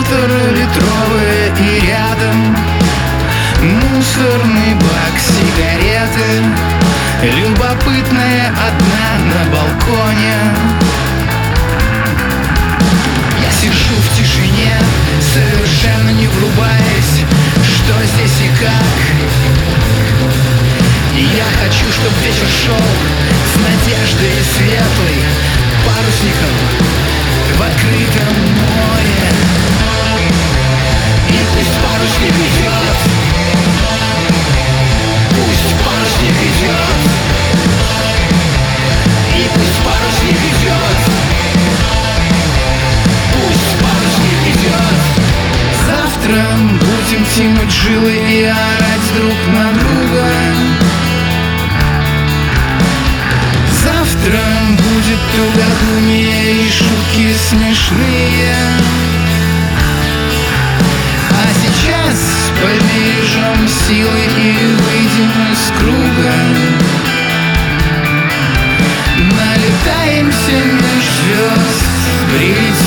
полуторалитровые и рядом мусорный бак, сигареты, любопытная одна на балконе. Я сижу в тишине, совершенно не врубаясь, что здесь и как. И я хочу, чтоб вечер шел с надеждой и светлой парусником в открытом море. И пусть парусник идет, пусть парусник идет, и пусть парусник идет, пусть парусник идет. Завтра будем тянуть жилы и орать друг на друга. Завтра будет тугодумие и шутки смешные. А сейчас побережем силы и выйдем из круга. Налетаемся меж звезд, прилетим